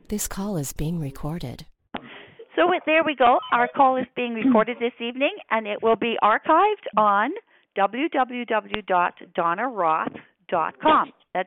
This call is being recorded. There we go. Our call is being recorded this evening, and it will be archived on www.donnaroth.com. That's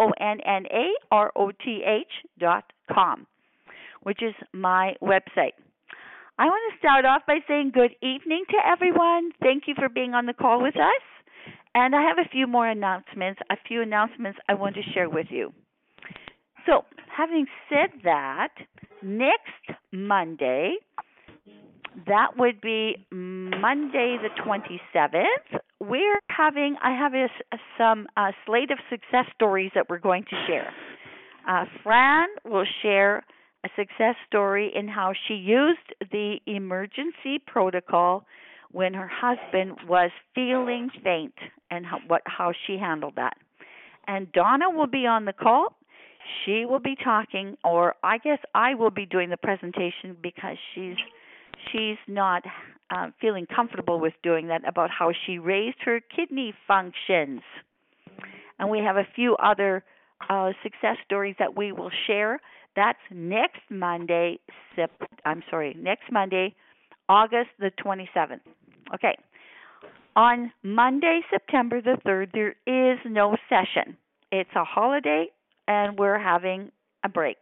DONNAROTH.com, which is my website. I want to start off by saying good evening to everyone. Thank you for being on the call with us. And I have a few announcements I want to share with you. So, having said that, next Monday, that would be Monday the 27th, I have some slate of success stories that we're going to share. Fran will share a success story in how she used the emergency protocol when her husband was feeling faint and how she handled that. And Donna will be on the call. She will be talking, or I guess I will be doing the presentation because she's not feeling comfortable with doing that, about how she raised her kidney functions. And we have a few other success stories that we will share. That's next Monday, August the 27th. Okay. On Monday, September the 3rd, there is no session. It's a holiday, and we're having a break.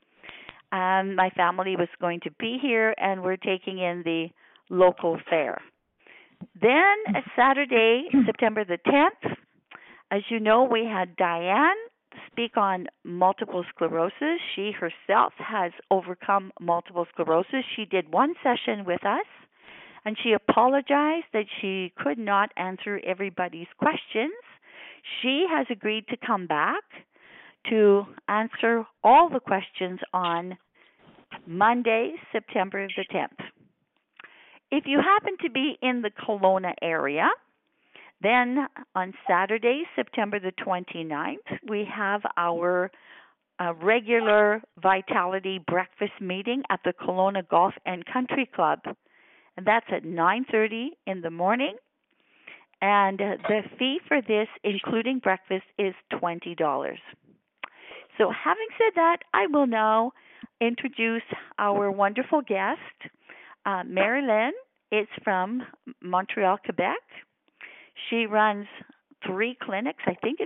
My family was going to be here, and we're taking in the local fair. Then, Saturday, September the 10th, as you know, we had Diane speak on multiple sclerosis. She herself has overcome multiple sclerosis. She did one session with us, and she apologized that she could not answer everybody's questions. She has agreed to come back to answer all the questions on Monday, September the 10th. If you happen to be in the Kelowna area, then on Saturday, September the 29th, we have our regular Vitality breakfast meeting at the Kelowna Golf and Country Club. And that's at 9:30 in the morning. And the fee for this, including breakfast, is $20. So having said that, I will now introduce our wonderful guest. Marilyn is from Montreal, Quebec. She runs 3 clinics,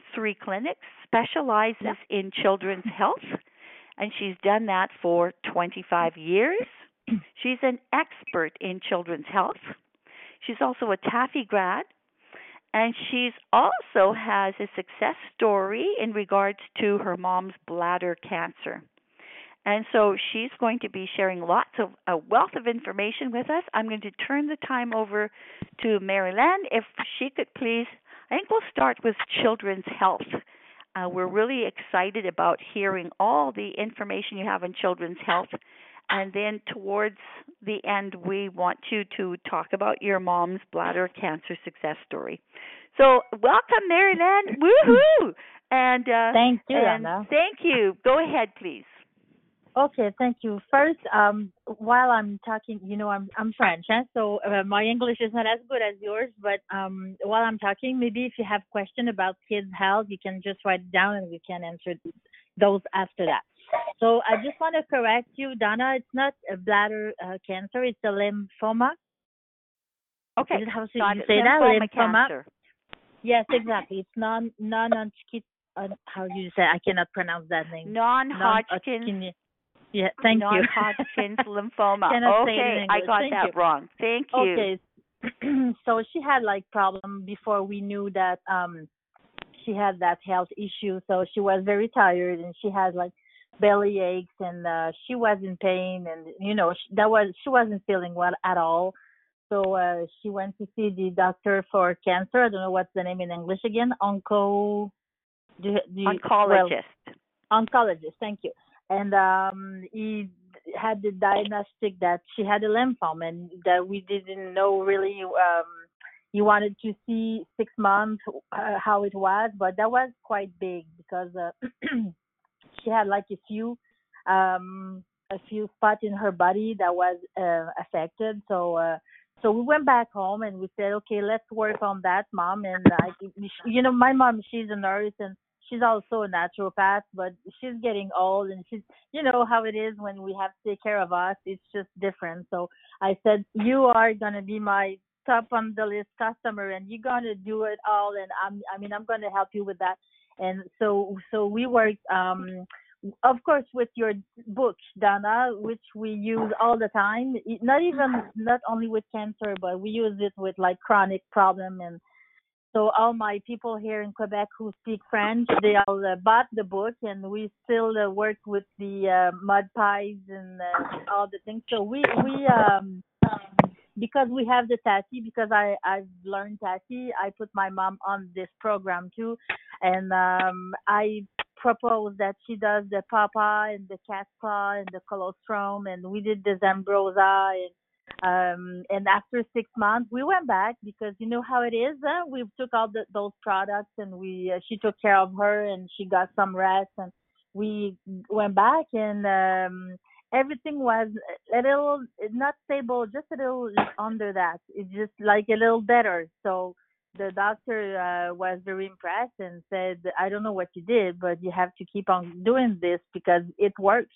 specializes in children's health, and she's done that for 25 years. She's an expert in children's health. She's also a Taffy grad, and she's also has a success story in regards to her mom's bladder cancer. And so she's going to be sharing lots of a wealth of information with us. I'm going to turn the time over to Marilyn. If she could please, I think we'll start with children's health. We're really excited about hearing all the information you have on children's health. And then towards the end, we want you to talk about your mom's bladder cancer success story. So welcome, Marilyn. Woohoo! And thank you, Anna. Thank you. Go ahead, please. Okay, thank you. First, while I'm talking, I'm French, so my English is not as good as yours. But while I'm talking, maybe if you have questions about kids' health, you can just write it down, and we can answer those after that. So I just want to correct you, Donna. It's not a bladder cancer; it's a lymphoma. Okay. Is it how you say that? Lymphoma cancer. Yes, exactly. It's non-Hodgkin. How do you say? I cannot pronounce that name. Non-Hodgkin. Yeah, thank you. Non-Hodgkin's lymphoma. Okay, I got that wrong. Thank you. Okay. So she had problem before we knew that she had that health issue. So she was very tired, and she had belly aches, and she was in pain, and she wasn't feeling well at all. So she went to see the doctor for cancer. I don't know what's the name in English again. Oncologist. Oncologist. Thank you. And he had the diagnostic that she had a lymphoma, and that we didn't know really. He wanted to see 6 months how it was, but that was quite big because she had a few spots in her body that was affected. So we went back home, and we said, okay, let's work on that, Mom. And my mom, she's a nurse, and she's also a naturopath, but she's getting old, and she's, you know how it is when we have to take care of us. It's just different. So I said, you are gonna be my top on the list customer, and you're gonna do it all, and I'm gonna help you with that. And so we worked. Of course, with your book, Donna, which we use all the time, not only with cancer, but we use it with like chronic problem. And so all my people here in Quebec who speak French, they all bought the book, and we still work with the mud pies and all the things. So we because we have the Tati, because I've learned Tati, I put my mom on this program too, and I propose that she does the papa and the cat claw and the colostrum, and we did the Zambrosa, and after 6 months we went back, because you know how it is. We took all those products, and we she took care of her, and she got some rest, and we went back, and everything was a little not stable, just a little under that. It's just like a little better. So the doctor was very impressed and said, I don't know what you did, but you have to keep on doing this because it works.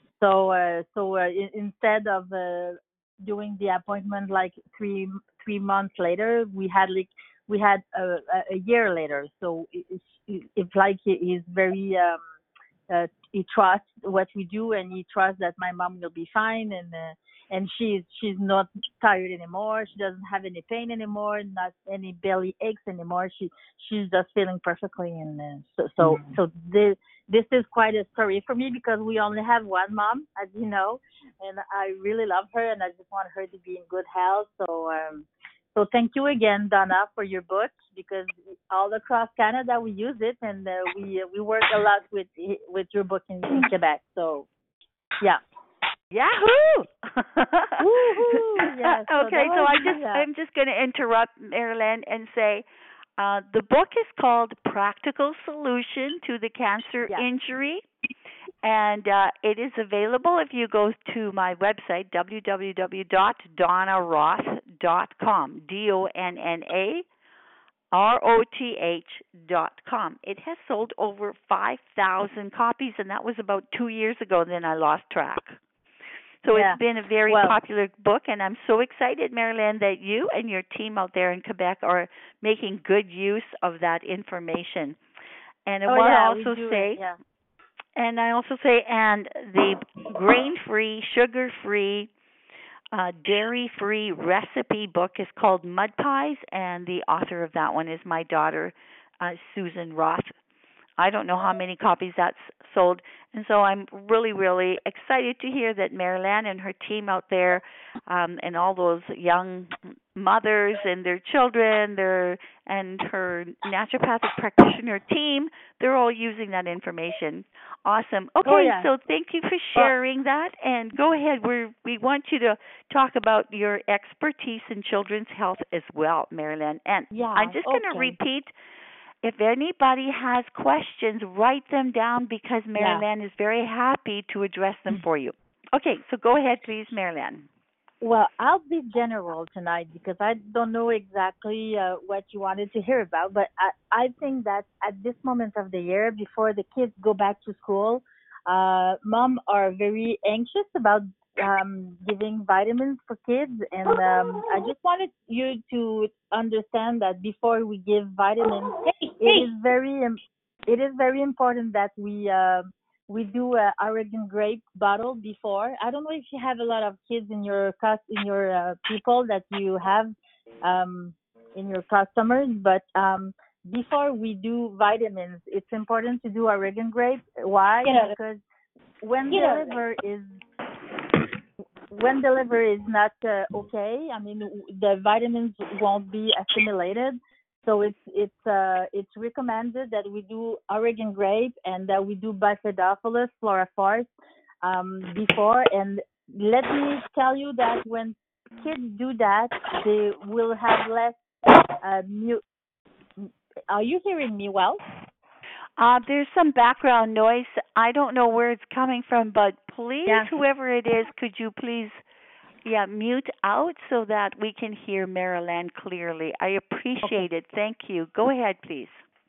So instead of doing the appointment like three months later, we had a year later. So it's like he's very he trusts what we do, and he trusts that my mom will be fine, and she's not tired anymore. She doesn't have any pain anymore, not any belly aches anymore. She's just feeling perfectly, and so this is quite a story for me, because we only have one mom, as you know, and I really love her, and I just want her to be in good health. So thank you again, Donna, for your book, because all across Canada we use it, and we work a lot with your book in Quebec. So yeah. Yahoo! Woohoo! Yeah. So Okay, that so was yeah. I'm just going to interrupt Marilyn and say the book is called Practical Solution to the Cancer Yeah. Injury, and it is available if you go to my website, www.donnaroth.com, DonnaRoth.com. It has sold over 5,000 copies, and that was about 2 years ago. Then I lost track. So Yeah. it's been a very Well, popular book, and I'm so excited, Marilyn, that you and your team out there in Quebec are making good use of that information. And I oh want to yeah, we also do it. say, Yeah. and the grain-free, sugar-free, dairy-free recipe book is called Mud Pies, and the author of that one is my daughter, Susan Roth. I don't know how many copies that's sold. And so I'm really, really excited to hear that Marilyn and her team out there, and all those young mothers and their children, and her naturopathic practitioner team, they're all using that information. Awesome. Oh Okay, yeah. so thank you for Well, sharing that. And go ahead. We want you to talk about your expertise in children's health as well, Marilyn. And I'm yeah. just going to Okay. repeat, if anybody has questions, write them down, because Yeah. Marilyn is very happy to address them for you. Okay, so go ahead, please, Marilyn. Well, I'll be general tonight, because I don't know exactly what you wanted to hear about, but I think that at this moment of the year, before the kids go back to school, mom are very anxious about giving vitamins for kids, and I just wanted you to understand that before we give vitamins, it is very important that we do a Oregon grape bottle before. I don't know if you have a lot of kids in your people that you have um, in your customers, but before we do vitamins, it's important to do Oregon grape. Why? Because when the liver is not okay, I mean the vitamins won't be assimilated. So it's recommended that we do Oregon grape, and that we do Bifidobacillus fluorophorus before. And let me tell you that when kids do that, they will have less. Mu- Are you hearing me well? There's some background noise. I don't know where it's coming from, but please, Yeah. whoever it is, could you please, mute out so that we can hear Marilyn clearly. I Okay. appreciate it. Thank you. Go ahead, please.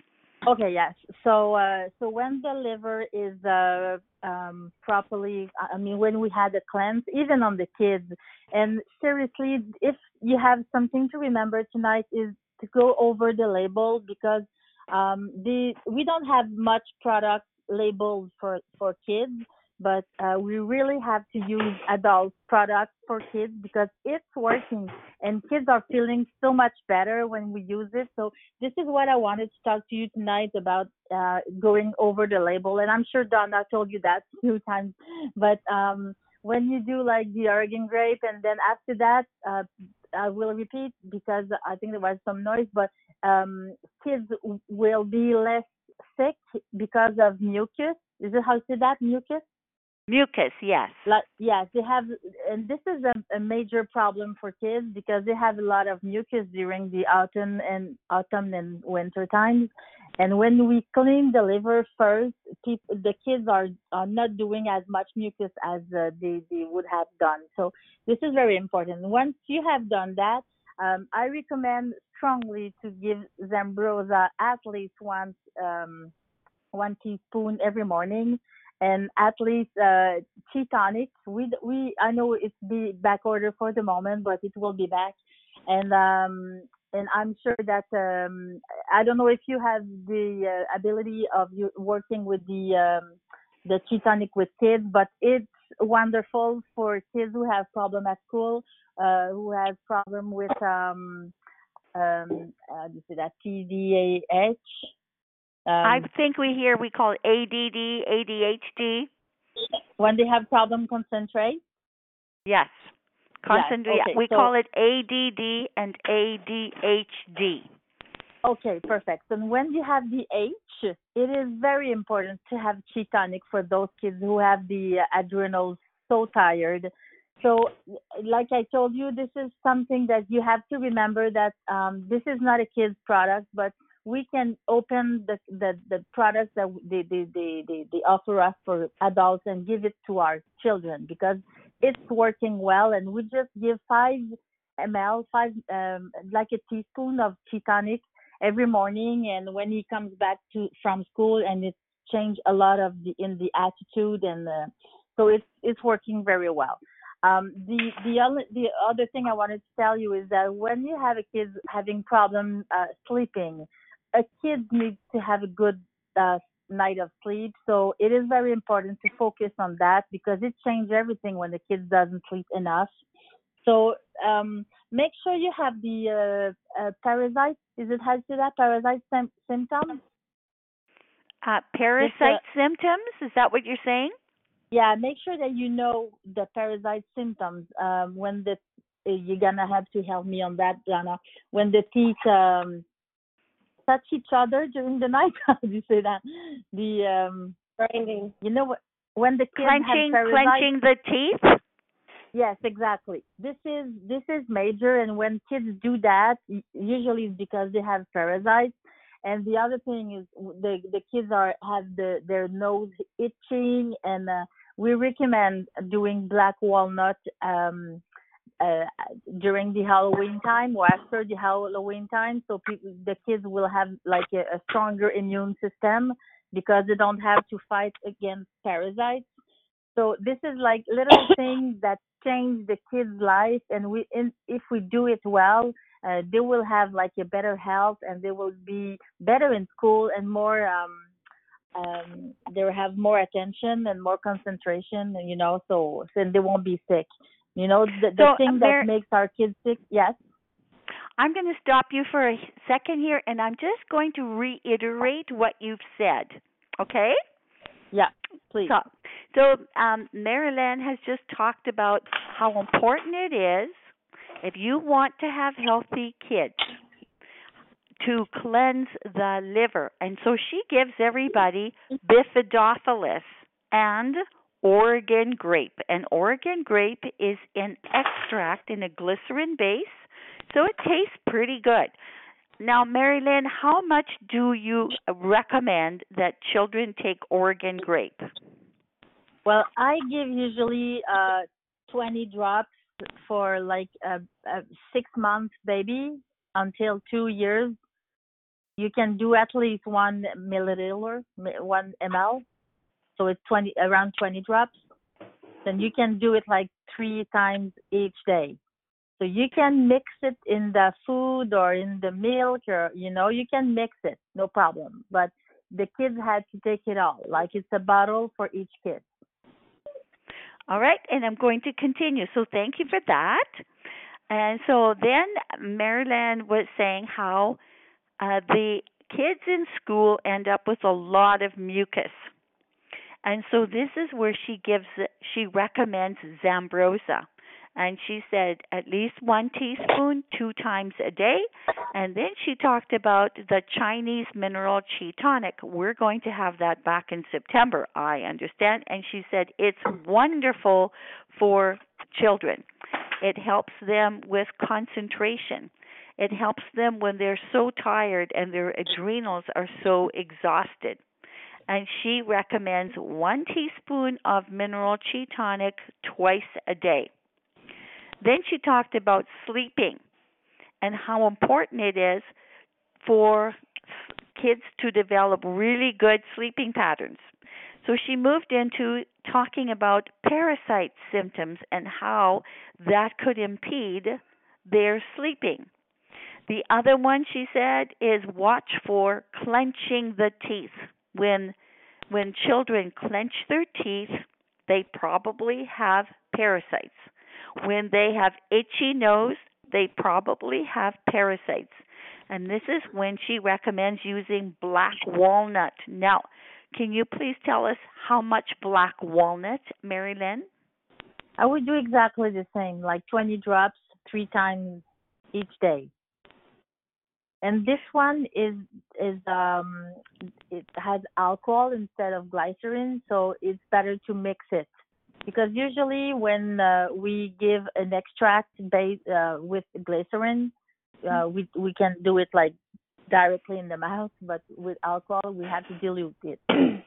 Okay, yes. So when the liver is properly, I mean, when we had a cleanse, even on the kids, and seriously, if you have something to remember tonight is to go over the label because the we don't have much product labeled for kids, but we really have to use adult products for kids because it's working, and kids are feeling so much better when we use it. So this is what I wanted to talk to you tonight about going over the label. And I'm sure Donna told you that a few times. But when you do like the Oregon grape, and then after that, I will repeat because I think there was some noise, but kids will be less sick because of mucus. Is it how you say that? Mucus? Mucus, yes. Like, yes, they have, and this is a major problem for kids because they have a lot of mucus during the autumn and winter times. And when we clean the liver first, the kids are not doing as much mucus as they would have done. So this is very important. Once you have done that, I recommend strongly to give Zambrosa at least once. 1 teaspoon every morning, and at least tea tonic. I know it's the back order for the moment, but it will be back, and I'm sure that I don't know if you have the ability of you working with the tea tonic with kids, but it's wonderful for kids who have problem at school, who have problem with you say that TDAH. I Um, think we call it ADD, ADHD. when they have problem concentrate. Yes. Yes. Constant, yeah. Okay. We So call it ADD and ADHD. okay, perfect. So when you have the H, it is very important to have Ketonic for those kids who have the adrenals so tired. So, like I told you, this is something that you have to remember that this is not a kid's product, but we can open the products that they offer us for adults and give it to our children because it's working well. And we just give 5 ml, like a teaspoon of Ketonic every morning, and when he comes back to from school, and it's changed a lot of the attitude, and so it's working very well. The other thing I wanted to tell you is that when you have a kid having problem sleeping, a kid needs to have a good night of sleep. So it is very important to focus on that because it changes everything when the kid doesn't sleep enough. So make sure you have the parasite. Is it how to say that? Parasite symptoms. It's Parasite symptoms? Is that what you're saying? yeah. Make sure that you know the parasite symptoms. When the you're gonna have to help me on that, Donna. When the teeth touch each other during the night. How do you say that? The Grinding. you know what? When the kids have parasites. Clenching the teeth? Yes, exactly. This is major, and when kids do that, usually it's because they have parasites. And the other thing is the kids are have their nose itching, and we recommend doing black walnut uh, during the Halloween time or after the Halloween time, so the kids will have like a stronger immune system because they don't have to fight against parasites. So this is like little things that change the kid's life, and if we do it well, they will have like a better health, and they will be better in school and more. They will have more attention and more concentration, so they won't be sick. The So, thing that makes our kids sick. Yes. I'm going to stop you for a second here, and I'm just going to reiterate what you've said. Okay? Yeah. Please. So, Marilyn has just talked about how important it is if you want to have healthy kids to cleanse the liver. And so she gives everybody Bifidobacillus and Oregon grape. And Oregon grape is an extract in a glycerin base, so it tastes pretty good. Now, Mary Lynn, how much do you recommend that children take Oregon grape? Well, I give usually 20 drops for like a 6 month baby until 2 years. You can do at least 1 milliliter, 1 ml. So it's 20 around 20 drops. Then you can do it like 3 times each day. So you can mix it in the food or in the milk, or you can mix it, no problem. But the kids had to take it all, like it's a bottle for each kid. All right, and I'm going to continue. So thank you for that. And so then Marilyn was saying how the kids in school end up with a lot of mucus. And so this is where she recommends Zambrosa. And she said at least 1 teaspoon 2 times a day. And then she talked about the Chinese mineral chi tonic. We're going to have that back in September, I understand. And she said it's wonderful for children. It helps them with concentration. It helps them when they're so tired and their adrenals are so exhausted. And she recommends 1 teaspoon of mineral chi tonic twice a day. Then she talked about sleeping and how important it is for kids to develop really good sleeping patterns. So she moved into talking about parasite symptoms and how that could impede their sleeping. The other one she said is watch for clenching the teeth. When children clench their teeth, they probably have parasites. When they have itchy nose, they probably have parasites. And this is when she recommends using black walnut. Now, can you please tell us how much black walnut, Mary Lynn? I would do exactly the same, like 20 drops 3 times each day. And this one is it has alcohol instead of glycerin, so it's better to mix it. Because usually when we give an extract with glycerin, we can do it like directly in the mouth, but with alcohol we have to dilute it.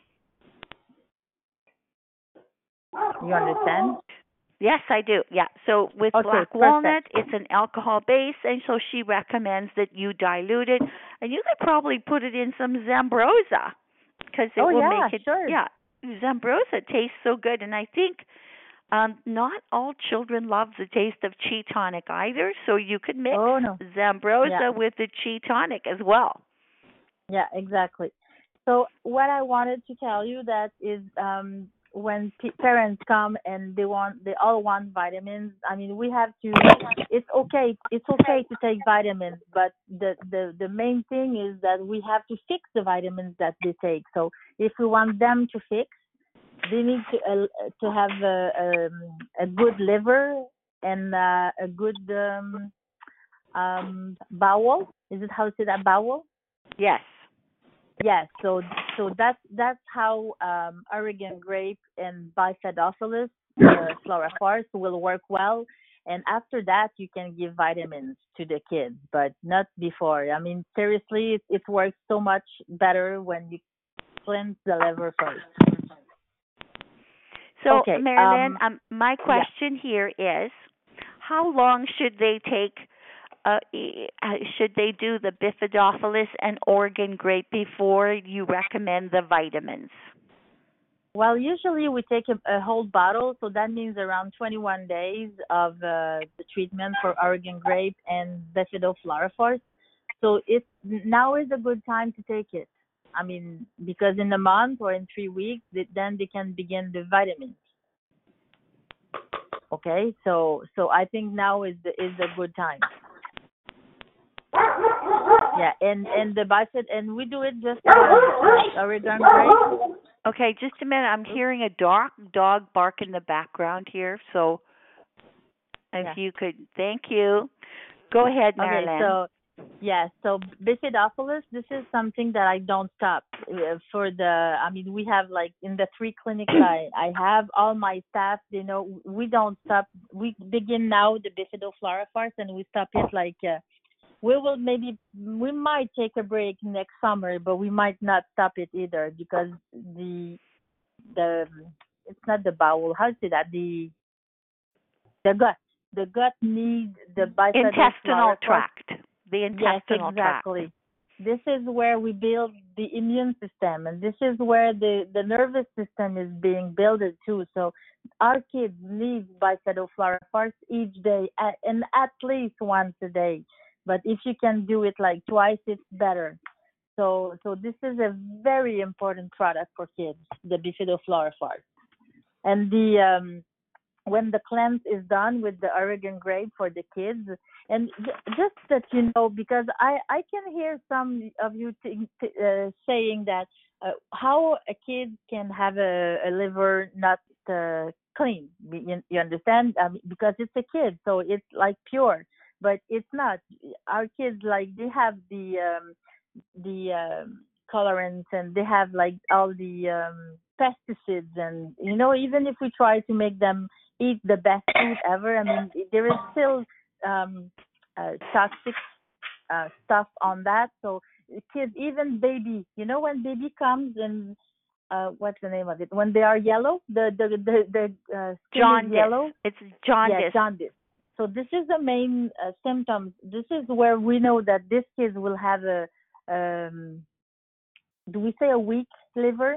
You understand? Yes, I do. Yeah. So with Okay, black perfect. walnut, it's an alcohol base, and so she recommends that you dilute it, and you could probably put it in some Zambrosa because it will make it. Sure. Yeah, Zambrosa tastes so good, and I think not all children love the taste of chi tonic either, so you could mix Zambrosa with the chi tonic as well. Yeah, exactly. So what I wanted to tell you that is when parents come and they all want vitamins. I mean, we have to. It's okay. It's okay to take vitamins, but the main thing is that we have to fix the vitamins that they take. So if we want them to fix, they need to have a good liver and a good bowel. Is it how to say that, bowel? Yes. Yes. So that's how Oregon grape and Bifidophilus floriflora will work well. And after that, you can give vitamins to the kids, but not before. I mean, seriously, it works so much better when you cleanse the liver first. So, okay, Marilyn, my question here is, how long should they take? Should they do the Bifidophilus and Oregon grape before you recommend the vitamins? Well, usually we take a whole bottle, so that means around 21 days of the treatment for Oregon grape and Bifidofluorophos. So now is a good time to take it. I mean, because in a month or in 3 weeks, then they can begin the vitamins. Okay, so I think now is a good time. Yeah, and the bifid, and we do it just Oregon grape. Okay, just a minute. I'm hearing a dog bark in the background here. So if you could, thank you. Go ahead, Marilyn. Okay, so Bifidophilus, this is something that I don't stop I mean, we have like in the 3 clinics I have all my staff, we don't stop. We begin now the Bifidofluorophos and we stop it like, we might take a break next summer, but we might not stop it either because the it's not the bowel. How to say that? The gut. The gut needs the intestinal tract. The intestinal tract. This is where we build the immune system, and this is where the nervous system is being built too. So our kids need bicidofluorophores each day, and at least once a day. But if you can do it like twice, it's better. So this is a very important product for kids, the bifidofluorophores. And the when the cleanse is done with the Oregon grape for the kids, and just that you know, because I can hear some of you saying that how a kid can have a liver not clean. You understand? Because it's a kid, so it's like pure, but it's not. Our kids, like, they have the colorants, and they have like all the pesticides, and even if we try to make them eat the best food ever, I mean, there is still toxic stuff on that. So kids, even baby, when baby comes, and what's the name of it, when they are yellow, the skin Jaundice. is yellow. It's jaundice. Yeah, jaundice. So this is the main symptoms. This is where we know that this kids will have a do we say a weak liver?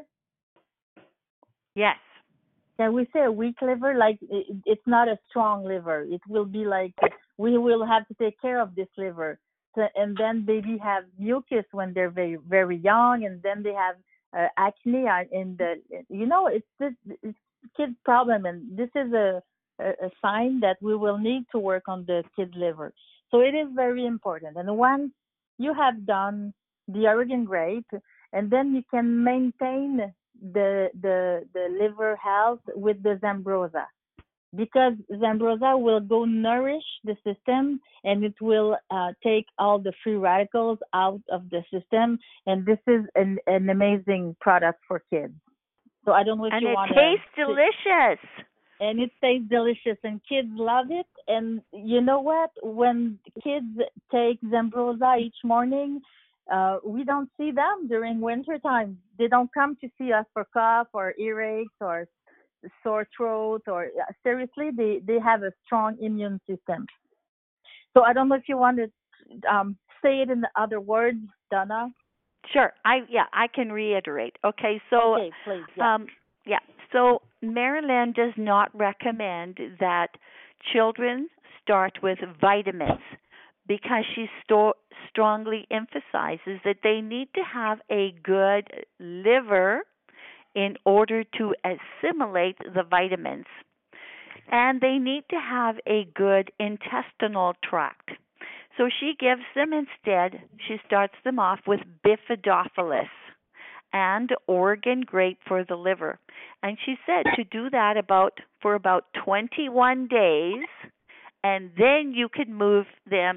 Yes. Can we say a weak liver? Like, it's not a strong liver. It will be like we will have to take care of this liver. So, and then baby have mucus when they're very, very young, and then they have acne in the, it's kid's problem, and this is a sign that we will need to work on the kid liver. So it is very important. And once you have done the Oregon grape, and then you can maintain the liver health with the Zambroza, because Zambroza will go nourish the system, and it will take all the free radicals out of the system, and this is an amazing product for kids. So I don't know if and you want to. And it tastes delicious. And it tastes delicious, and kids love it. And you know what? When kids take Zambroza each morning, we don't see them during winter time. They don't come to see us for cough or earaches or sore throat, or seriously, they have a strong immune system. So I don't know if you want to say it in other words, Donna. Sure. I can reiterate. Okay, so okay, please. Yeah. Yeah. So Marilyn does not recommend that children start with vitamins, because she strongly emphasizes that they need to have a good liver in order to assimilate the vitamins. And they need to have a good intestinal tract. So she gives them instead, she starts them off with Bifidophilus and Oregon grape for the liver. And she said to do that for about 21 days, and then you could move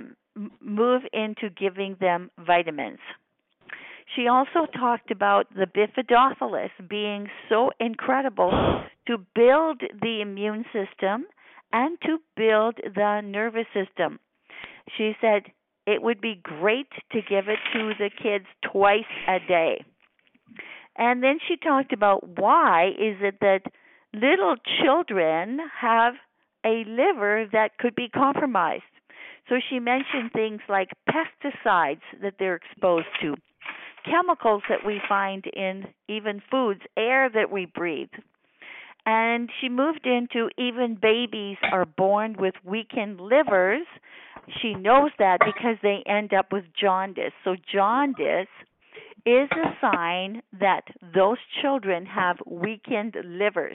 into giving them vitamins. She also talked about the Bifidophilus being so incredible to build the immune system and to build the nervous system. She said it would be great to give it to the kids twice a day. And then she talked about why is it that little children have a liver that could be compromised. So she mentioned things like pesticides that they're exposed to, chemicals that we find in even foods, air that we breathe. And she moved into even babies are born with weakened livers. She knows that because they end up with jaundice. So jaundice is a sign that those children have weakened livers.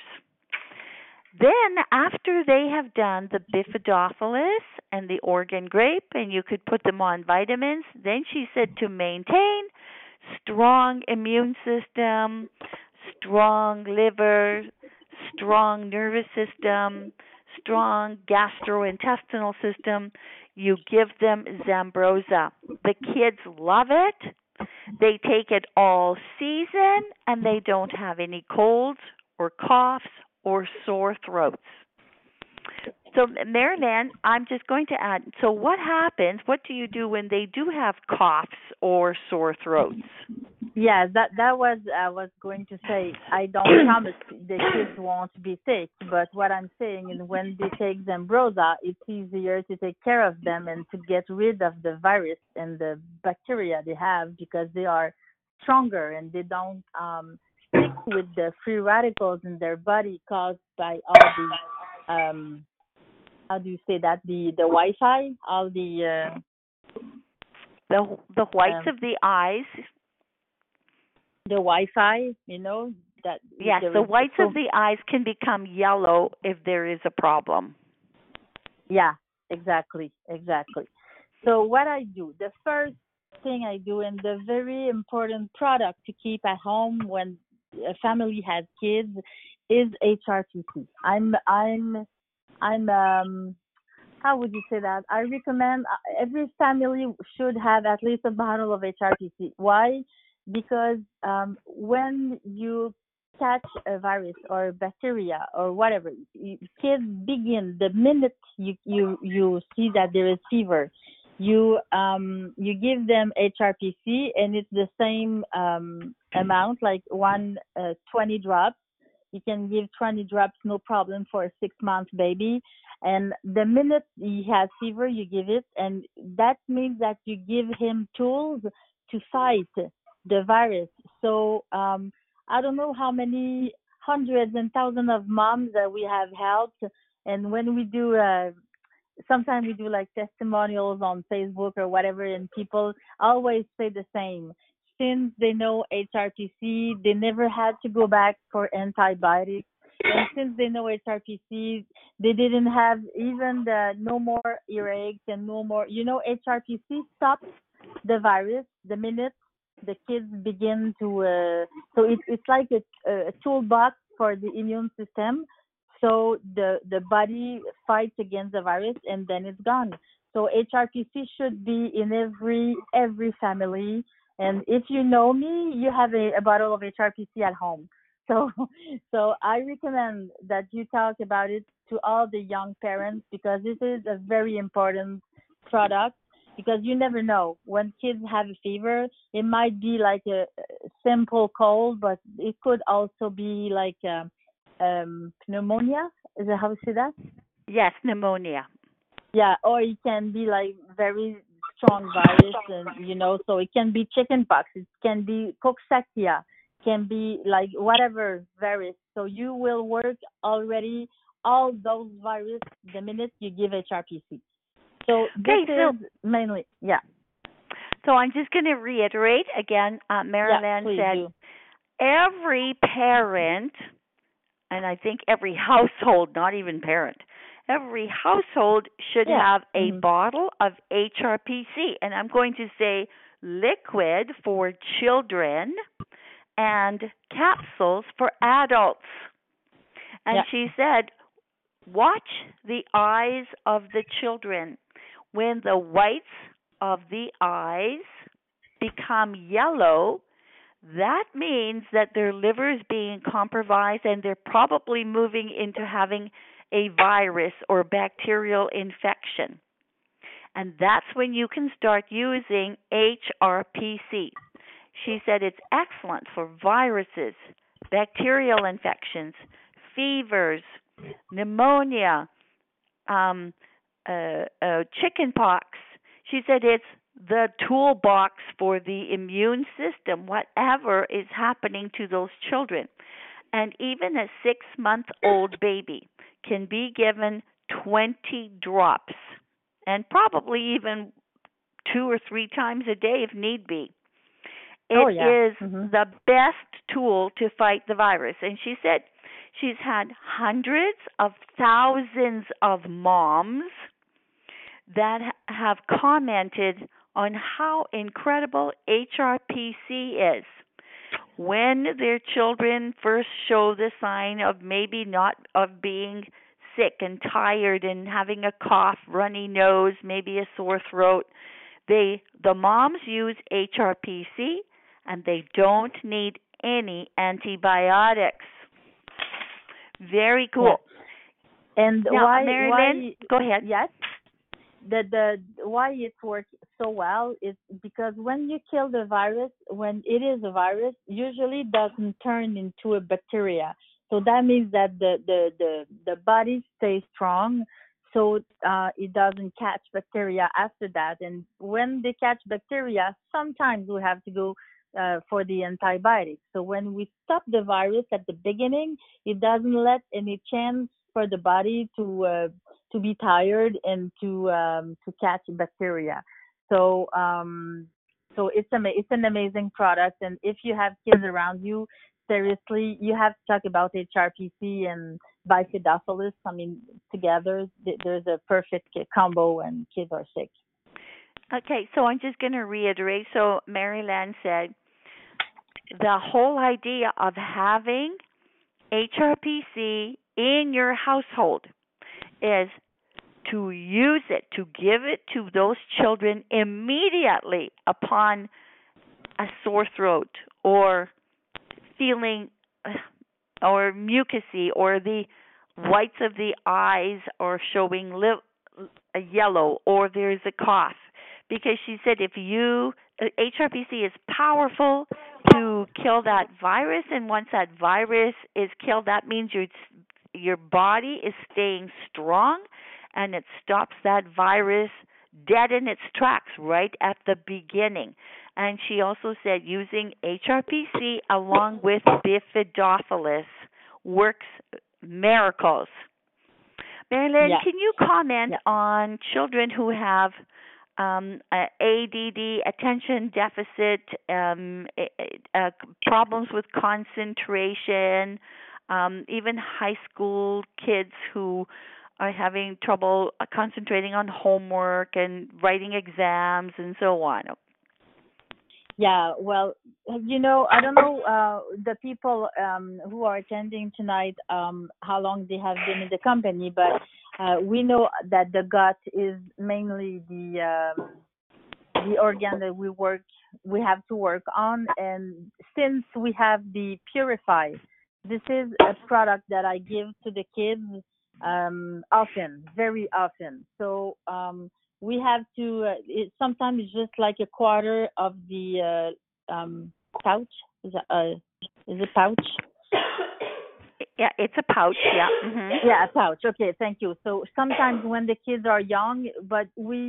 Then, after they have done the Bifidophilus and the Oregon grape, and you could put them on vitamins, then she said to maintain strong immune system, strong liver, strong nervous system, strong gastrointestinal system, you give them Zambroza. The kids love it. They take it all season, and they don't have any colds or coughs or sore throats. So, Marilyn, I'm just going to add, so what happens, what do you do when they do have coughs or sore throats? Yeah, that was I was going to say. I don't promise the kids won't be sick, but what I'm saying is when they take Zambrosa, it's easier to take care of them and to get rid of the virus and the bacteria they have because they are stronger and they don't stick with the free radicals in their body caused by all the how do you say that, the Wi-Fi, all The whites um of the eyes. the Wi-Fi, that Yes, there the is whites of so. the eyes can become yellow if there is a problem. Yeah, exactly, exactly. So what I do, the first thing I do, and the very important product to keep at home when a family has kids is HRTC. I'm how would you say that? I recommend every family should have at least a bottle of HRTC. Why? Because when you catch a virus or bacteria or whatever, kids begin the minute you see that there is fever. You give them HRPC and it's the same amount, like 20 drops. You can give 20 drops, no problem, for a 6 month baby. And the minute he has fever, you give it, and that means that you give him tools to fight the virus. So I don't know how many hundreds and thousands of moms that we have helped, and when we do sometimes we do like testimonials on Facebook or whatever, and people always say the same. Since they know HRPC, they never had to go back for antibiotics. And since they know HRPC, they didn't have even the no more earaches and no more. HRPC stops the virus the minute the kids begin to. So it's like a toolbox for the immune system, so the body fights against the virus and then it's gone. So HRPC should be in every family. And if you know me, you have a bottle of HRPC at home. So so I recommend that you talk about it to all the young parents because this is a very important product, because you never know when kids have a fever. It might be like a simple cold, but it could also be like pneumonia. Is that how you say that? Yes, pneumonia. Yeah, or it can be like very strong virus, and so it can be chickenpox, it can be coxsackia, can be like whatever virus. So you will work already all those virus the minute you give HRPC. So this Okay, is mainly, yeah, so I'm just going to reiterate again. yeah, Marilyn please said do. every parent, and I think every household, not even parent, every household should Yeah. have a Hmm. bottle of HRPC. And I'm going to say liquid for children and capsules for adults. And Yeah. she said, watch the eyes of the children. When the whites of the eyes become yellow, that means that their liver is being compromised and they're probably moving into having a virus or bacterial infection. And that's when you can start using HRPC. She said it's excellent for viruses, bacterial infections, fevers, pneumonia, um, chicken pox. She said it's the toolbox for the immune system, whatever is happening to those children. And even a 6 month old baby can be given 20 drops, and probably even 2 or 3 times a day if need be. Oh It yeah. is Hmm. the best tool to fight the virus. And she said she's had hundreds of thousands of moms that have commented on how incredible HRPC is. When their children first show the sign of maybe not of being sick and tired and having a cough, runny nose, maybe a sore throat, the moms use HRPC and they don't need any antibiotics. Very Yeah. cool. And Now, why Mary Lynn, why go ahead. yes? the why it works so well is because when you kill the virus, when it is a virus, usually it doesn't turn into a bacteria. So that means that the body stays strong, so it doesn't catch bacteria after that. And when they catch bacteria, sometimes we have to go for the antibiotics. So when we stop the virus at the beginning, it doesn't let any chance for the body to be tired and to catch bacteria. So it's an amazing product. And if you have kids around you, seriously, you have to talk about HRPC and Bifidobacillus. I mean, together there's a perfect combo when kids are sick. Okay, so I'm just going to reiterate. So Maryland said the whole idea of having HRPC in your household is to use it, to give it to those children immediately upon a sore throat or feeling or mucousy or the whites of the eyes are showing a yellow or there's a cough. Because she said if you HRPC is powerful to kill that virus, and once that virus is killed, that means your body is staying strong and it stops that virus dead in its tracks right at the beginning. And she also said using HRPC along with Bifidobacillus works miracles. Marilyn, Yeah. can you comment Yeah. on children who have ADD, attention deficit, problems with concentration, even high school kids who are having trouble concentrating on homework and writing exams and so on? Yeah, well, I don't know the people who are attending tonight, how long they have been in the company, but we know that the gut is mainly the organ that we have to work on. And since we have the Purify, this is a product that I give to the kids often, very often. So we have to. Sometimes it's just like a quarter of the pouch. Is a pouch? Yeah, it's a pouch. Yeah. Mm-hmm. Yeah, a pouch. Okay, thank you. So sometimes when the kids are young, but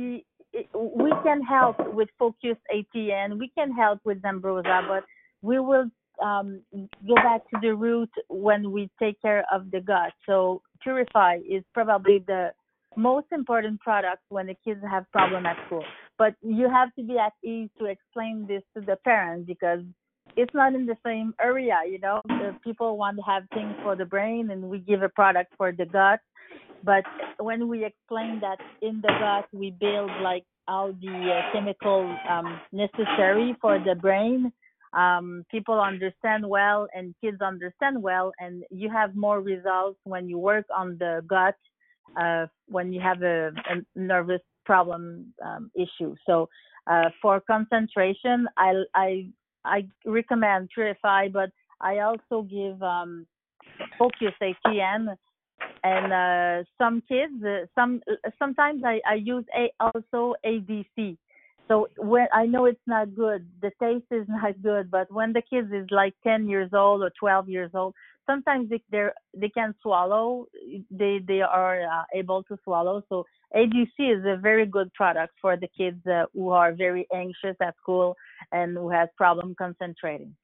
we can help with Focus ATN. We can help with Zambrosa, but we will go back to the root when we take care of the gut. So Purify is probably the most important product when the kids have problem at school. But you have to be at ease to explain this to the parents because it's not in the same area. The people want to have things for the brain, and we give a product for the gut. But when we explain that in the gut we build like all the chemicals necessary for the brain, people understand well and kids understand well, and you have more results when you work on the gut when you have a nervous problem issue. So for concentration, I recommend Purify, but I also give Focus ATN. And some kids, sometimes I use also ADC. So when I know it's not good, the taste is not good, but when the kids is like 10 years old or 12 years old, sometimes they can swallow. They are able to swallow. So ADC is a very good product for the kids who are very anxious at school and who has problem concentrating.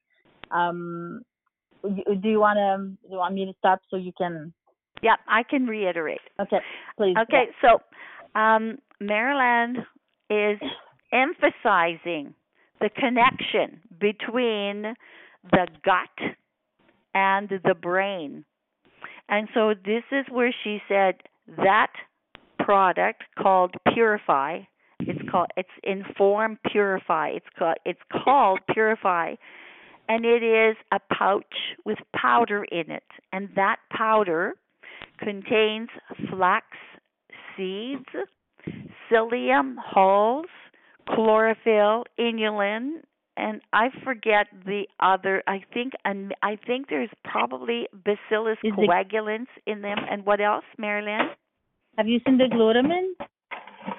Do you want me to stop so you can? Yeah, I can reiterate. Okay, please. Okay, yeah. So Maryland is emphasizing the connection between the gut and the brain. And so this is where she said that product called Purify, it's Inform Purify. It's called Purify, and it is a pouch with powder in it. And that powder contains flax seeds, psyllium hulls, chlorophyll, inulin, and I forget the other. I think there's probably Bacillus coagulans in them. And what else, Marilyn? Have you seen the glutamine?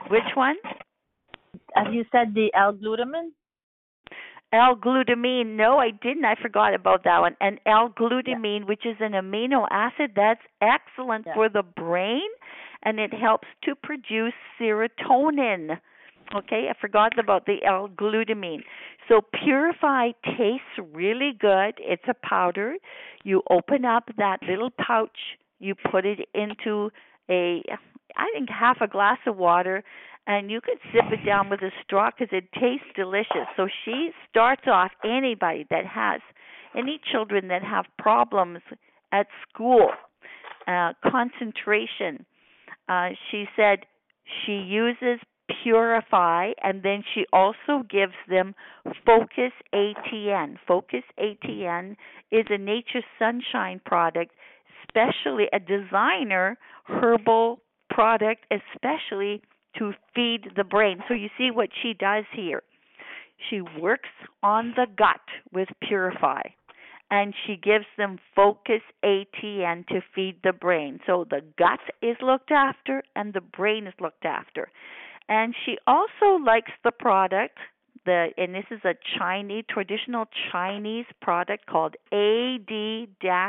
Which one? Have you said the L-glutamine? L-glutamine. No, I didn't. I forgot about that one. And Yeah. L-glutamine, which is an amino acid, that's excellent Yeah. for the brain, and it helps to produce serotonin. Okay, I forgot about the L-glutamine. So Purify tastes really good. It's a powder. You open up that little pouch. You put it into I think half a glass of water, and you could sip it down with a straw because it tastes delicious. So she starts off anybody that has any children that have problems at school, concentration. She said she uses Purify, and then she also gives them Focus ATN. Focus ATN is a Nature Sunshine product, especially a designer herbal product, especially to feed the brain. So you see what she does here. She works on the gut with Purify, and she gives them Focus ATN to feed the brain. So the gut is looked after and the brain is looked after. And she also likes the product, and this is a Chinese traditional Chinese product called AD-C.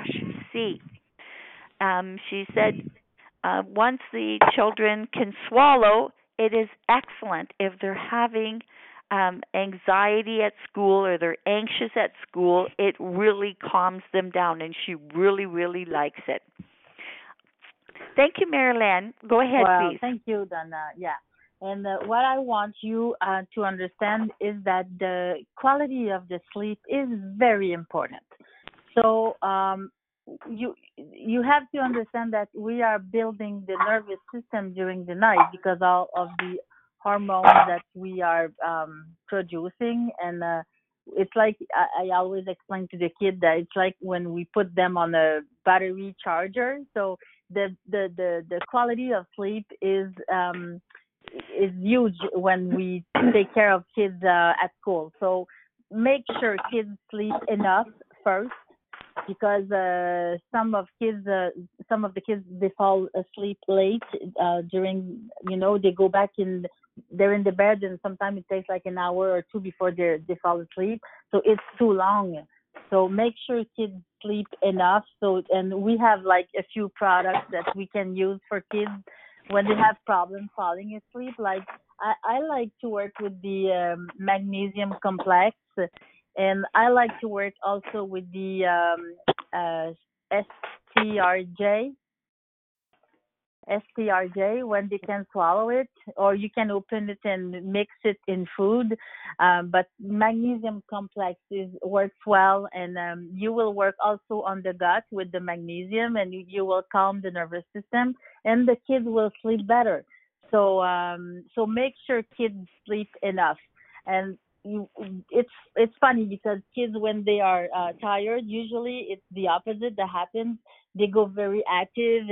She said once the children can swallow, it is excellent if they're having anxiety at school or they're anxious at school. It really calms them down, and she really, really likes it. Thank you, Marilyn. Go ahead, Well, please. thank you, Donna. Yeah. And what I want you to understand is that the quality of the sleep is very important. So you have to understand that we are building the nervous system during the night because all of the hormones that we are producing, and it's like I always explain to the kid that it's like when we put them on a battery charger. So the quality of sleep is huge when we take care of kids at school. So make sure kids sleep enough first, because some of the kids, they fall asleep late during, they go back in, they're in the bed, and sometimes it takes like an hour or two before they fall asleep, so it's too long. So make sure kids sleep enough. So, and we have like a few products that we can use for kids when they have problems falling asleep. Like I like to work with the magnesium complex, and I like to work also with the STRJ. STRJ, when they can swallow it, or you can open it and mix it in food. But magnesium complex works well, and you will work also on the gut with the magnesium, and you will calm the nervous system, and the kids will sleep better. So make sure kids sleep enough. And it's funny because kids, when they are tired, usually it's the opposite that happens. They go very active,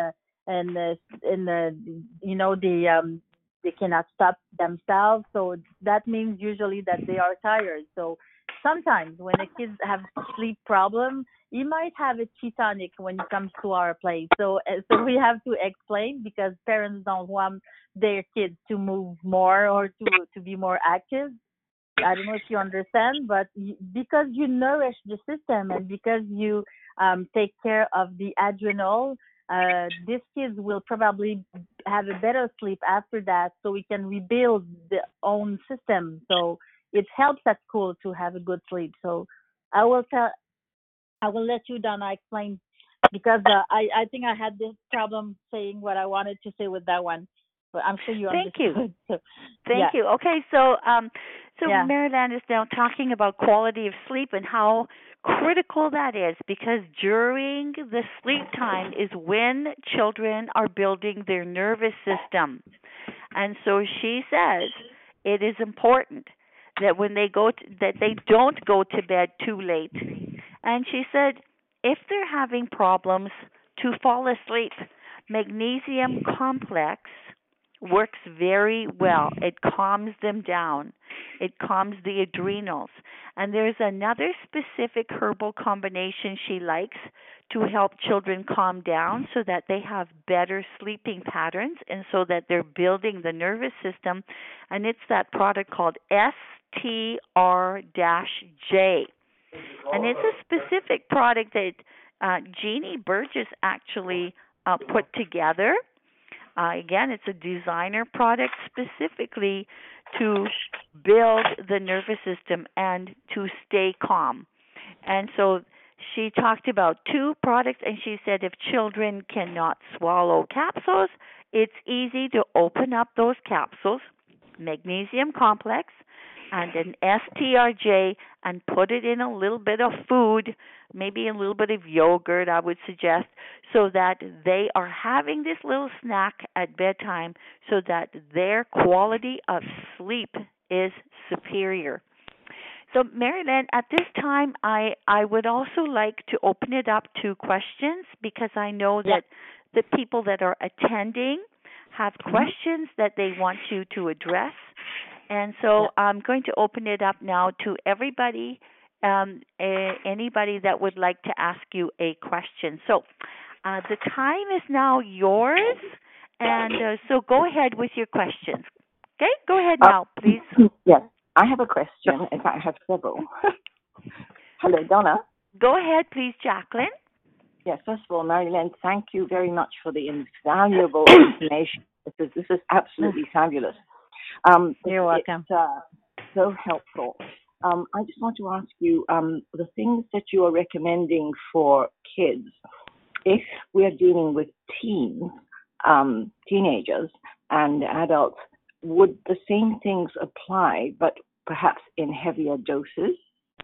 and they cannot stop themselves. So that means usually that they are tired. So sometimes when the kids have sleep problem, you might have a ketonic when it comes to our place. So we have to explain, because parents don't want their kids to move more or to be more active. I don't know if you understand, but because you nourish the system, and because you take care of the adrenal, these kids will probably have a better sleep after that, so we can rebuild the own system. So it helps at school to have a good sleep. So I will tell, I will let you, Donna, explain, because I think I had this problem saying what I wanted to say with that one, but I'm sure you Thank you. understood. So, yeah, Thank you. Okay, so yeah, Maryland is now talking about quality of sleep and how critical that is, because during the sleep time is when children are building their nervous system. And so she says it is important that when they that they don't go to bed too late. And she said if they're having problems to fall asleep, magnesium complex works very well. It calms them down. It calms the adrenals. And there's another specific herbal combination she likes to help children calm down so that they have better sleeping patterns and so that they're building the nervous system. And it's that product called STR-J. And it's a specific product that Jeannie Burgess actually put together. Again, it's a designer product specifically to build the nervous system and to stay calm. And so she talked about two products, and she said if children cannot swallow capsules, it's easy to open up those capsules, magnesium complex, and an STRJ, and put it in a little bit of food, maybe a little bit of yogurt, I would suggest, so that they are having this little snack at bedtime so that their quality of sleep is superior. So, Marilyn, at this time, I would also like to open it up to questions because I know that the people that are attending have questions that they want you to address. And so I'm going to open it up now to everybody, anybody that would like to ask you a question. So the time is now yours, and so go ahead with your questions. Okay, go ahead now, please. Yes, I have a question. In fact, I have several. Hello, Donna. Go ahead, please, Jacqueline. Yes, first of all, Marilyn, thank you very much for the invaluable information. This is absolutely fabulous. You're welcome. It's so helpful. I just want to ask you the things that you are recommending for kids. If we are dealing with teens, teenagers, and adults, would the same things apply, but perhaps in heavier doses?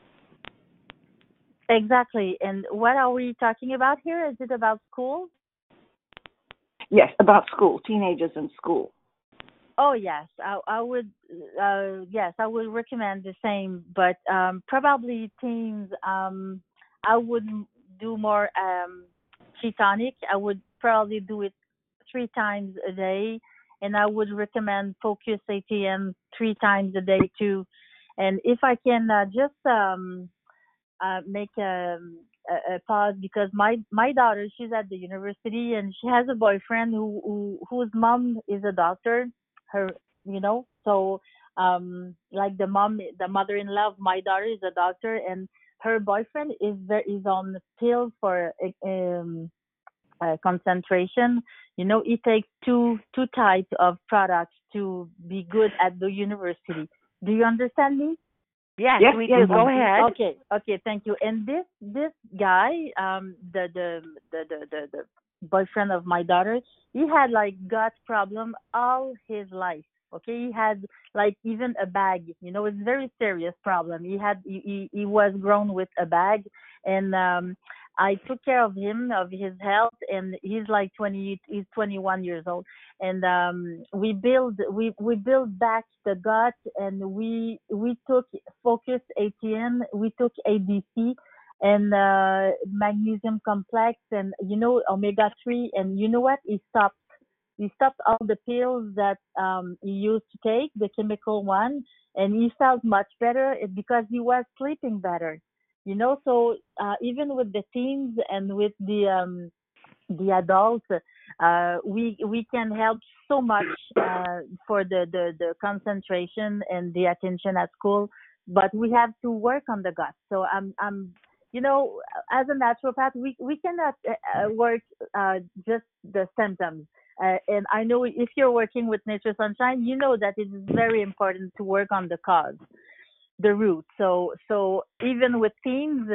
Exactly. And what are we talking about here? Is it about school? Yes, about school, teenagers in school. Oh yes, I would. Yes, I would recommend the same, but probably teens. I would do more ketonic. I would probably do it 3 times a day, and I would recommend Focus ATM 3 times a day too. And if I can just make a pause because my daughter, she's at the university and she has a boyfriend whose mom is a doctor. Her, so like the mother-in-law of my daughter is a doctor, and her boyfriend is on pills for concentration. He takes two types of products to be good at the university. Do you understand me? Yes, we do. Go ahead. Okay, thank you. And this guy, the boyfriend of my daughter, he had like gut problem all his life. Okay, he had like even a bag. It's a very serious problem. He was grown with a bag, and I took care of him, of his health, and he's like 20. He's 21 years old, and we build back the gut, and we took Focus ATM, we took ABC, and magnesium complex, and omega-3, and you know what? He stopped all the pills that he used to take, the chemical one, and he felt much better because he was sleeping better. So even with the teens and with the adults, we can help so much for the concentration and the attention at school, but we have to work on the gut. So as a naturopath, we cannot work just the symptoms. And I know if you're working with Nature Sunshine, you know that it is very important to work on the cause, the root. So even with teens,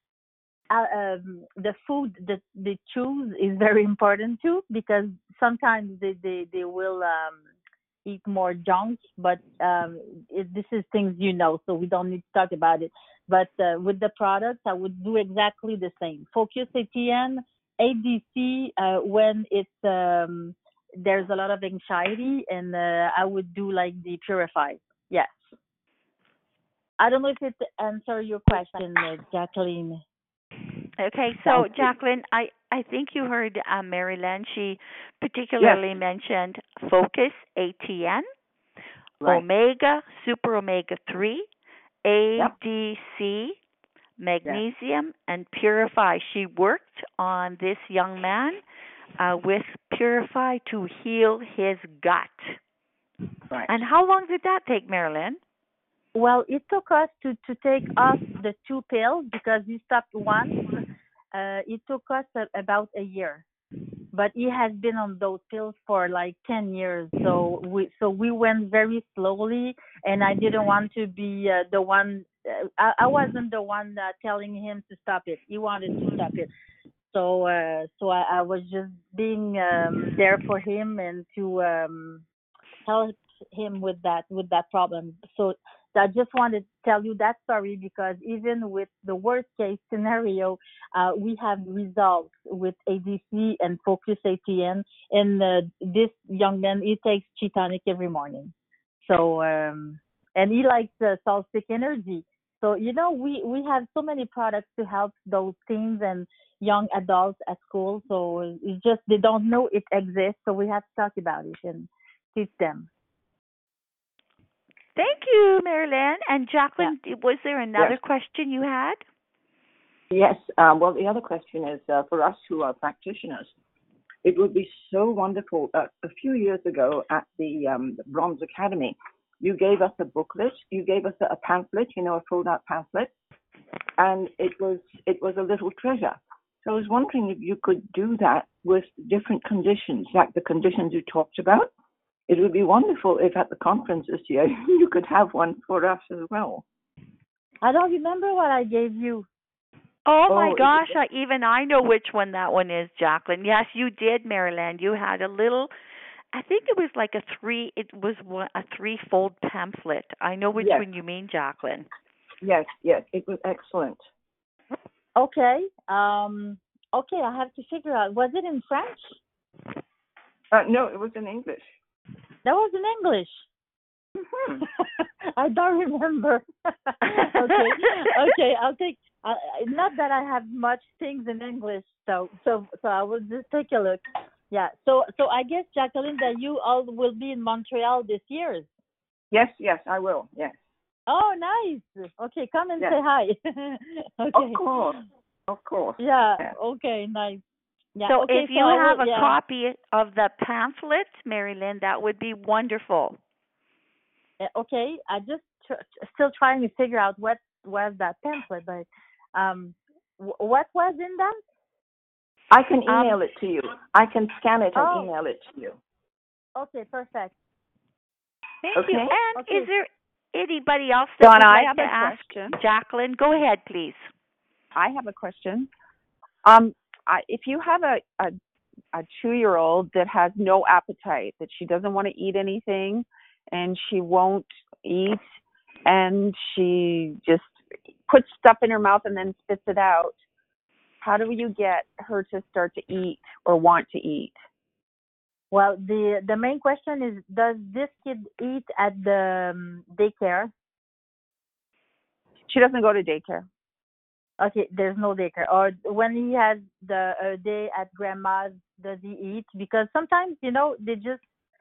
the food that they choose is very important too, because sometimes they will eat more junk, but this is things so we don't need to talk about it. But with the products, I would do exactly the same. Focus ATN, ADC when it's there's a lot of anxiety, and I would do like the Purify. Yes. I don't know if it answers your question, Jacqueline. Okay, so Jacqueline, I I think you heard Marilyn. She Yes. particularly mentioned Focus ATN, Right. Omega, Super Omega 3, Yep. ADC, Magnesium, and Purify. She worked on this young man with Purify to heal his gut. Right. And how long did that take, Marilyn? Well, it took us to take off the 2 pills because he stopped once. It took us about a year, but he has been on those pills for like 10 years. So we went very slowly, and I didn't want to be the one. I wasn't the one telling him to stop it. He wanted to stop it. So I was just being there for him and to help him with that problem. So I just wanted to tell you that story because even with the worst case scenario, we have results with ADC and Focus ATN. And this young man, he takes Chi Tonic every morning. So and he likes Solstick Energy. So we have so many products to help those teens and young adults at school. So it's just they don't know it exists. So we have to talk about it and teach them. Thank you, Marilyn. And Jacqueline, was there another Yes. question you had? Yes. Well, the other question is for us who are practitioners, it would be so wonderful. A few years ago at the Bronze Academy, you gave us a booklet. You gave us a pamphlet, a fold-out pamphlet, and it was a little treasure. So I was wondering if you could do that with different conditions, like the conditions you talked about. It would be wonderful if at the conference this year you could have one for us as well. I don't remember what I gave you. Oh my gosh, even I know which one that one is, Jacqueline. Yes, you did, Marilyn. You had a little, I think it was like a three-fold pamphlet. I know which one you mean, Jacqueline. Yes, it was excellent. Okay. Okay, I have to figure out. Was it in French? No, it was in English. That was in English. Mm-hmm. I don't remember. Okay. I'll take. Not that I have much things in English, so I will just take a look. Yeah. So I guess, Jacqueline, that you all will be in Montreal this year. Yes, I will. Yes. Oh, nice. Okay, come and say hi. Okay. Of course. Yeah. Okay. Nice. Yeah. So okay, if you have a copy of the pamphlet, Marilyn, that would be wonderful. Okay, I just still trying to figure out what was that pamphlet, but what was in that? I can email it to you. I can scan it and email it to you. Okay, perfect. Thank you. And is there anybody else that Donna, would I like have to a ask question. Jacqueline? Go ahead, please. I have a question. If you have a 2-year-old that has no appetite, that she doesn't want to eat anything, and she won't eat, and she just puts stuff in her mouth and then spits it out, how do you get her to start to eat or want to eat? Well, the main question is, does this kid eat at the daycare? She doesn't go to daycare. Okay, there's no daycare. Or when he has the day at grandma's, does he eat? Because sometimes, they just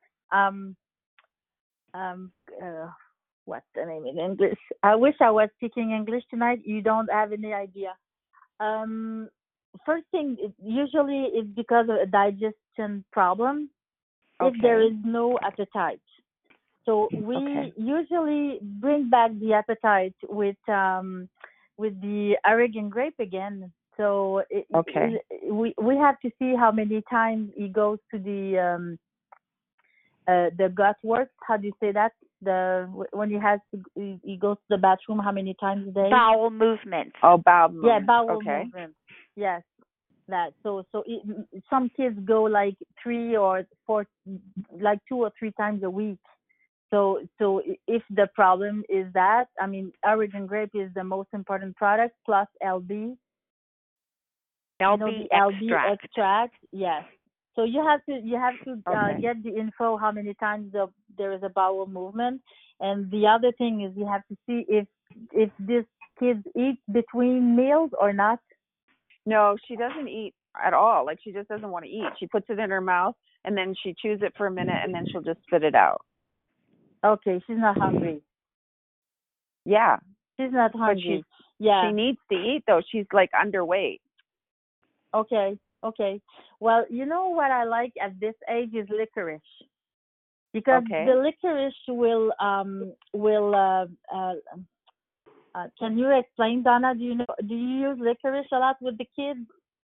what's the name in English? I wish I was speaking English tonight. You don't have any idea. First thing, usually it's because of a digestion problem. If there is no appetite. So we usually bring back the appetite with the Aragon grape again. So we have to see how many times he goes to the gut work. How do you say that? When he goes to the bathroom, how many times a day? Bowel movement. Oh, bowel movement. Yeah, bowel movement. Yes, that. So some kids go like 3 or 4, like 2 or 3 times a week. So if the problem is that, I mean, Aragon grape is the most important product plus LB. LB extract. Yes. So you have to get the info how many times there is a bowel movement, and the other thing is you have to see if this kid eats between meals or not. No, she doesn't eat at all. Like she just doesn't want to eat. She puts it in her mouth and then she chews it for a minute and then she'll just spit it out. Okay, she's not hungry. Yeah. She's not But hungry. Yeah. she needs to eat though. She's like underweight. Okay. Okay. Well, you know what I like at this age is licorice. Because Okay. the licorice will can you explain, Donna? Do you use licorice a lot with the kids?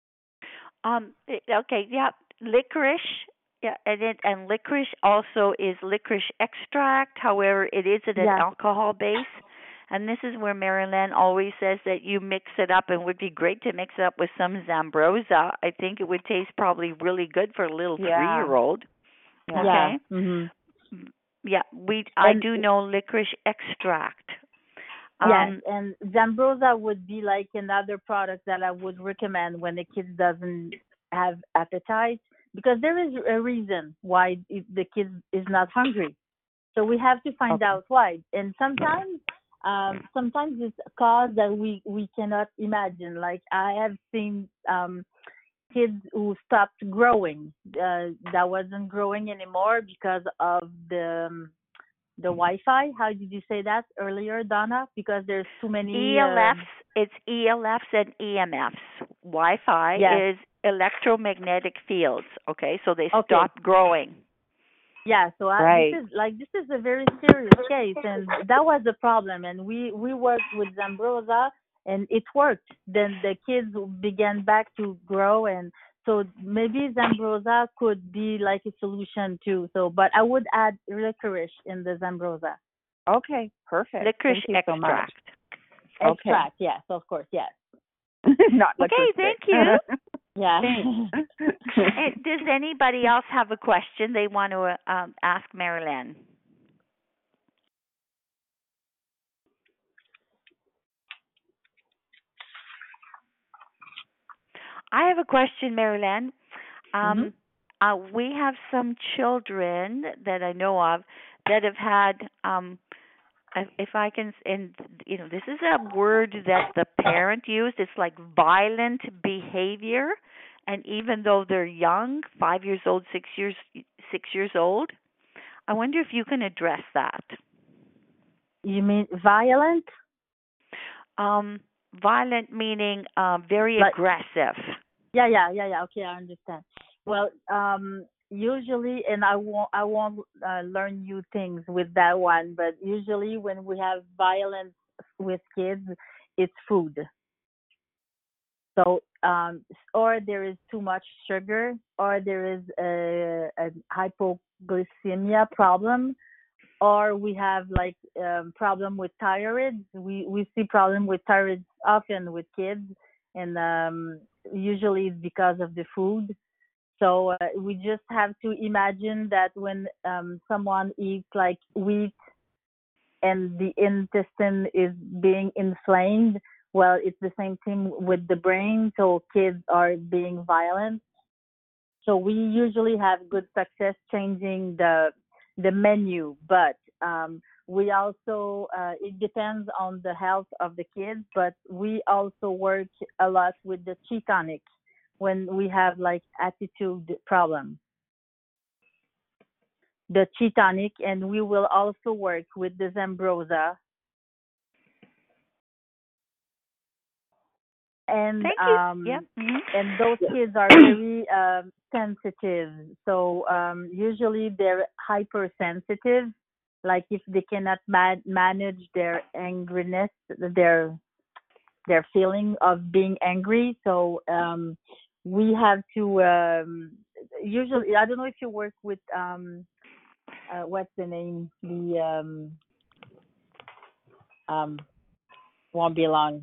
Okay, yeah, licorice. Yeah, and licorice also is licorice extract. However, it is at an Yeah. alcohol base. And this is where Marilyn always says that you mix it up, and it would be great to mix it up with some Zambrosa. I think it would taste probably really good for a little 3-year-old. Yeah. Okay. Mhm. Yeah, I And do know licorice extract. yes, and Zambrosa would be like another product that I would recommend when the kid doesn't have appetite, because there is a reason why the kid is not hungry. So we have to find out why. And sometimes it's a cause that we cannot imagine. Like I have seen kids who stopped growing, that wasn't growing anymore because of the Wi-Fi. How did you say that earlier, Donna? Because there's too many. ELFs, it's ELFs and EMFs. Wi-Fi Yes. is electromagnetic fields. Okay, so they Okay. stop growing. Yeah, so Right. this is a very serious case, and that was the problem. And we worked with Zambrosa, and it worked. Then the kids began back to grow, and so maybe Zambrosa could be like a solution too. So, but I would add licorice in the Zambrosa. Okay, perfect. Licorice Thank you so much. extract. Okay. Extract, yes, of course, yes. Not Okay, licorice thank stick. you. Yeah. Does anybody else have a question they want to ask Marilyn? I have a question, Marilyn. We have some children that I know of that have had, if I can, and this is a word that the parent used. It's like violent behavior, and even though they're young, 5 years old, 6 years old, I wonder if you can address that. You mean violent? Violent meaning very Like- aggressive. Yeah. Okay, I understand. Well, usually, and I won't learn new things with that one, but usually when we have violence with kids, it's food. So, or there is too much sugar, or there is a hypoglycemia problem, or we have like problem with thyroid. We see problem with thyroid often with kids, and usually it's because of the food. So we just have to imagine that when someone eats like wheat and the intestine is being inflamed, well, it's the same thing with the brain. So kids are being violent. So we usually have good success changing the menu, but we also it depends on the health of the kids. But we also work a lot with the Ketonic when we have like attitude problem. The Ketonic, and we will also work with the Zambrosa. And Thank you. Yeah. and those kids are very sensitive. So usually they're hypersensitive. Like if they cannot manage their angriness, their feeling of being angry. So we have to usually. I don't know if you work with what's the name? The won't be long.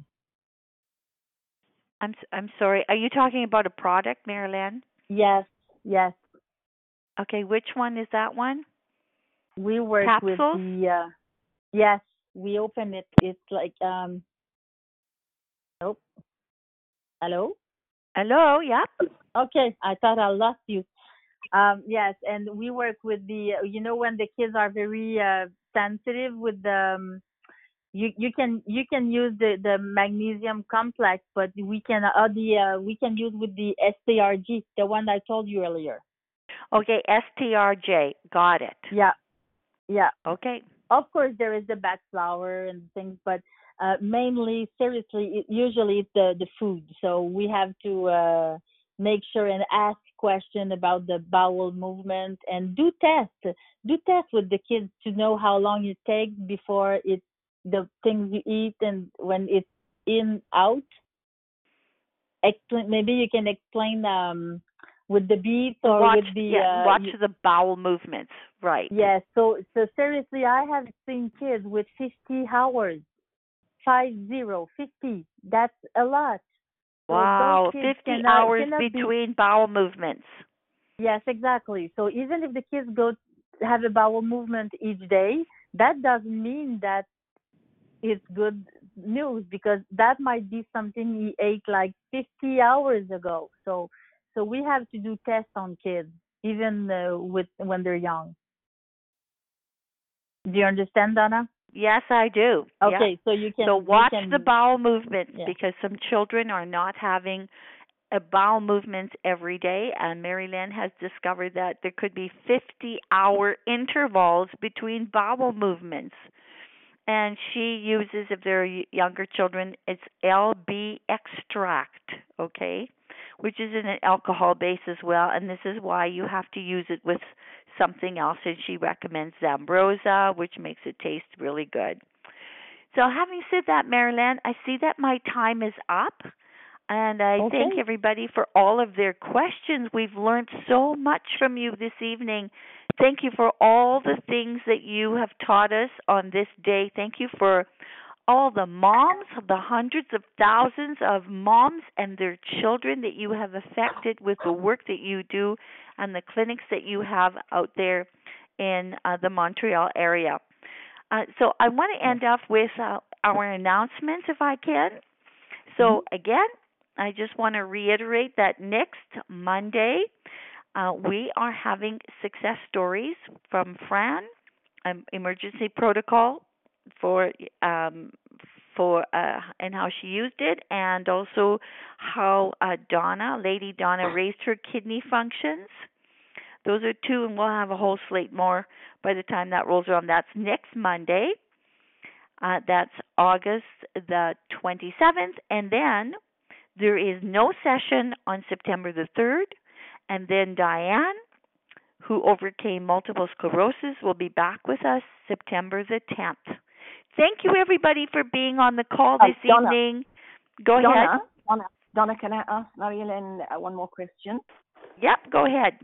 I'm sorry. Are you talking about a product, Marilyn? Yes. Okay, which one is that one? We work Capsules? with the yes, we open it. It's like nope. Hello? Hello, yeah. Okay, I thought I lost you. Yes, and we work with the when the kids are very sensitive with the you can use the magnesium complex, but we can use with the STRG, the one I told you earlier. Okay, STRJ. Got it. Yeah, yeah. Okay. Of course, there is the bat flower and things, but mainly, seriously, usually it's the food. So we have to make sure and ask questions about the bowel movement and do tests with the kids to know how long it takes before it's the things you eat and when it's in out. Explain, maybe you can explain with the beets or Watch, with the watch the bowel movements. Right. yes. So seriously, I have seen kids with 50 hours, 50. That's a lot. So those Wow, kids 50 hours cannot be. between bowel movements. Yes, exactly. So even if the kids go have a bowel movement each day, that doesn't mean that it's good news, because that might be something he ate like 50 hours ago. So we have to do tests on kids even with when they're young. Do you understand, Donna? Yes, I do. Okay, Yeah. so you can. So watch you can, the bowel movements, yeah. because some children are not having a bowel movements every day, and Mary Lynn has discovered that there could be 50-hour intervals between bowel movements. And she uses, if they're younger children, it's LB extract, okay, which is an alcohol base as well. And this is why you have to use it with something else. And she recommends Zambrosa, which makes it taste really good. So having said that, Marilyn, I see that my time is up. And I thank everybody for all of their questions. We've learned so much from you this evening. Thank you for all the things that you have taught us on this day. Thank you for all the moms, the hundreds of thousands of moms and their children that you have affected with the work that you do and the clinics that you have out there in the Montreal area. So I want to end off with our announcements, if I can. So again, I just want to reiterate that next Monday, we are having success stories from Fran, emergency protocol for and how she used it, and also how Lady Donna, raised her kidney functions. Those are two, and we'll have a whole slate more by the time that rolls around. That's next Monday. That's August the 27th, and then there is no session on September the 3rd, and then Diane, who overcame multiple sclerosis, will be back with us September the 10th. Thank you, everybody, for being on the call this evening. Go ahead. Donna, can I ask Marilyn one more question? Yep, go ahead.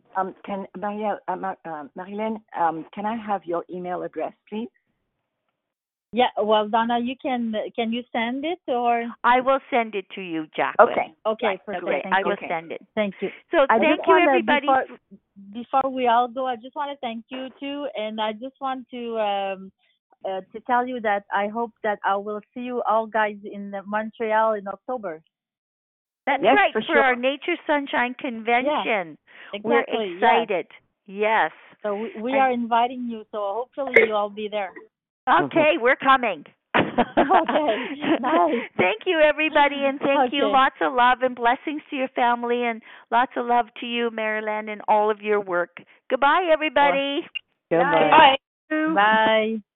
Marilyn, can I have your email address, please? Yeah, well, Donna, you can you send it, or I will send it to you, Jacqueline. Okay, right. perfect. Great. I will send it. Thank you. So thank you, everybody. Before we all go, I just want to thank you too, and I just want to tell you that I hope that I will see you all guys in Montreal in October. That's right, for our Nature Sunshine Convention. Yeah, exactly. We're excited. Yes. So we are inviting you, so hopefully you'll all be there. Okay, we're coming. Okay, nice. Thank you, everybody, and thank you. Lots of love and blessings to your family, and lots of love to you, Marilyn, and all of your work. Goodbye, everybody. Goodbye. Bye. Bye.